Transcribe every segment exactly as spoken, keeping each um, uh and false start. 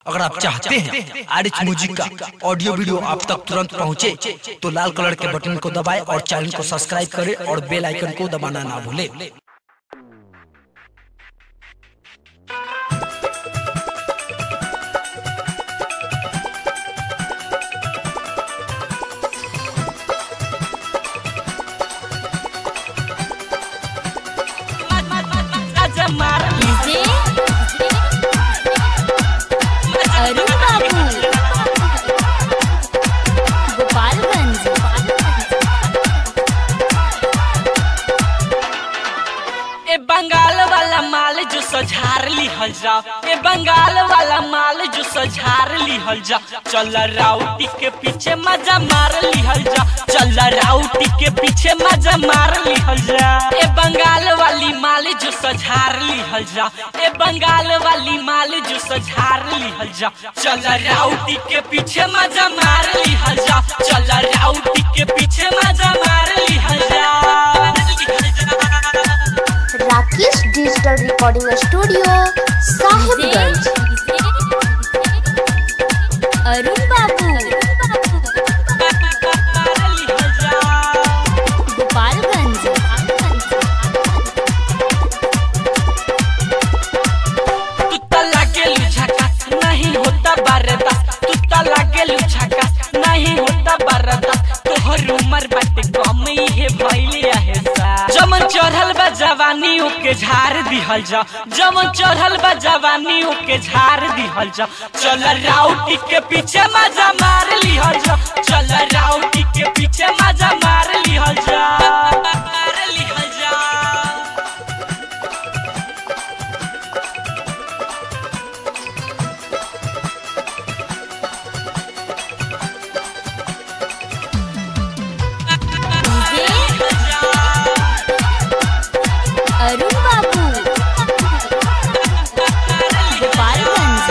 अगर आप चाहते हैं आरिच म्यूजिक का ऑडियो वीडियो आप तक तुरंत पहुंचे तो लाल कलर के बटन को दबाएं और चैनल को सब्सक्राइब करें और बेल आइकन को दबाना ना भूलें। अरुण बाबू गोपालगंज। ए बंगाल वाला माल जो सझार लिहल जा, ए बंगाल वाला माल जो सझार लिहल जा, चल राउटी के पीछे मजा मार लिहल जा, चल राउटी के पीछे मजा मार लिहल जा। ए बंगाल वाली माल जो सझार लिहल जा, ए बंगाल वाली माल जो सझार लिहल जा, चल राउटी के पीछे मजा मार लिहल जा, चल राउटी के पीछे मजा मार लिहल जा। Rakesh digital recording studio Sahibganj. Arun Babu Gopalganj. तू तो लागे झकास नहीं होता बर्दाश्त, तू तो लागे झकास नहीं होता बर्दाश्त, तोहर उम्र बाटे कम ही भइले है सा। जमन चढ़ल बा जवानी ओके झाड़ दिहल जा, जमन चढ़ल बा जवानी ओके झाड़ दिहल जा, चल राउटी के पीछे मजा मार लिहल जा, चल राउटी के पीछे मजा मार लिहल जा, मार लिहल जा। अरुण बाबू गोपालगंज।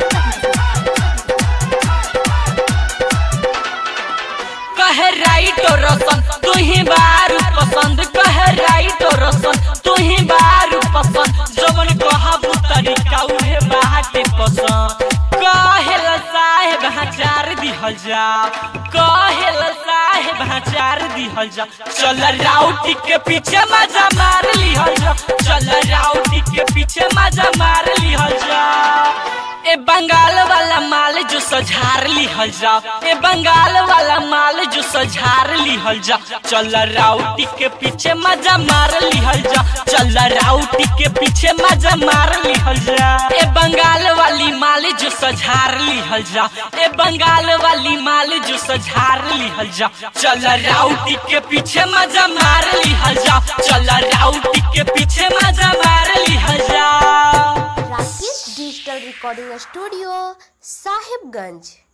कहे राइट और रसन तू ही बारू पसंद, कहे राइट और रसन तू ही बारू पसंद, जमन कहबू तरीका उहे बाटे पसंद। कहेल साहेब हचार दिहल जा, कहेल साहेब हचार दिहल जा, चल राउटी के पीछे मजा मार लिहल जा, चल राउटी के पीछे मजा मार लिहल जा। ए बंगाल वाला माल जो सझार लिहल जा, ए बंगाल वाला माल जो सझार लिहल जा, चल राउटी के पीछे मजा मार लिहल जा, चल राउटी के पीछे मजा मार लिहल जा। ए बंगाल वाली माल जो सझार लिहल जा, ए बंगाल वाली माल जो सझार लिहल जा, चल राउटी के पीछे मजा मार लिहल जा, चल राउटी के पीछे मजा मार लिहल जा। Rakesh digital recording studio Sahibganj.